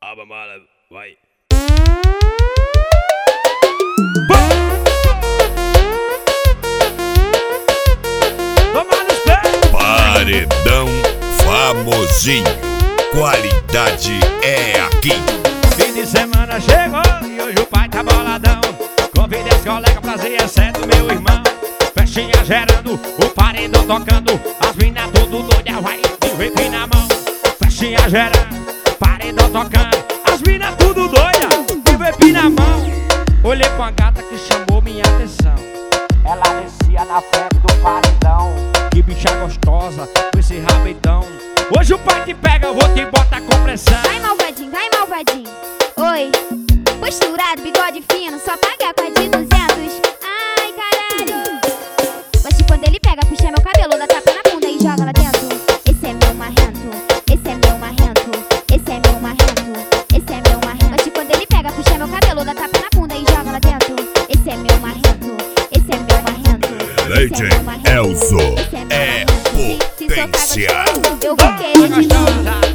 Aba mala, vai. Paredão famosinho, qualidade é aqui. Fim de semana chegou e hoje o pai tá boladão. Convidei as colegas pra fazer, exceto meu irmão. Festinha gerando, o paredão tocando, as minas tudo doida, vai de whip na mão. Festinha gerando, paredão tocando, as minas tudo doida, de whip na mão. Olhei pra uma gata que chamou minha atenção. Ela descia na frente do paredão. Que bicha gostosa, com esse rabidão. Hoje o pai te pega, eu vou te botar com pressão. Vai malvadinho, vai malvadinho. Oi, posturado, bigode fino, só paga com a de 200. Ai, caralho. Gosto quando ele pega, puxa meu cabelo, dá tapa na bunda e joga lá dentro. Esse é meu marrento, esse é meu marrento, esse é meu marrento, esse é meu marrento. Gosto quando ele pega, puxa meu cabelo, dá tapa na bunda e joga lá dentro. Esse é meu marrento, esse é meu marrento. Legend Elzo é potência. Eu vou querer de novo.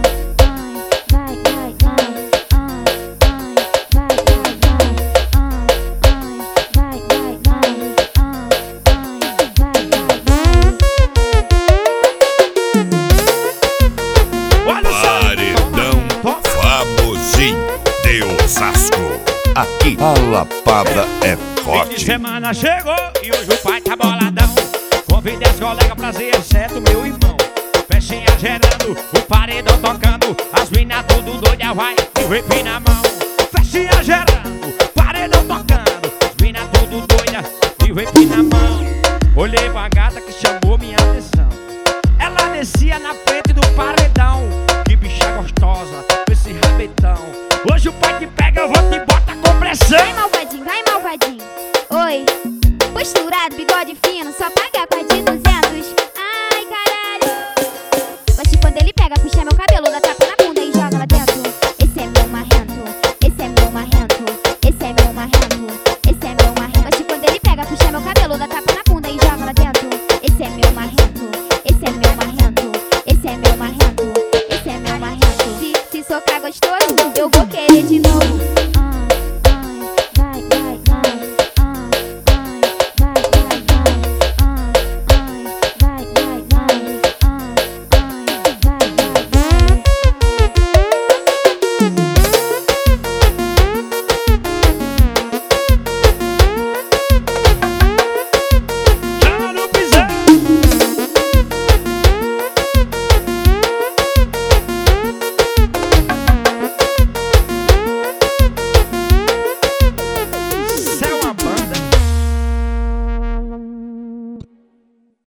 Paredão famosinho de Osasco. Aqui a lapada é Fim de forte. semana chegou e hoje o pai tá boladão. Convidei as colegas pra fazer, exceto meu irmão. Festinha gerando, o paredão tocando, as minas tudo doida, vai de whip na mão. Festinha gerando, paredão tocando, as minas tudo doida, de whip na mão. Olhei pra gata que chamou minha atenção. Ela descia na frente do paredão. Que bicha gostosa, com esse rabetão. Hoje o pai te pega, eu vou te botar com pressão. Vai malvadinho, vai malvadinho. Oi, posturado, bigode fino, só paga com a de 200. Ai, caralho. Gosto quando ele pega, puxa meu cabelo, dá tapa na bunda e joga lá dentro. Esse é meu marrento, esse é meu marrento, esse é meu marrento, esse é meu marrento. Gosto quando ele pega, puxa meu cabelo, dá tapa na bunda e joga lá dentro. Esse é meu marrento, esse é meu marrento, esse é meu marrento, esse é meu marrento. Se socar gostoso, eu vou querer de novo.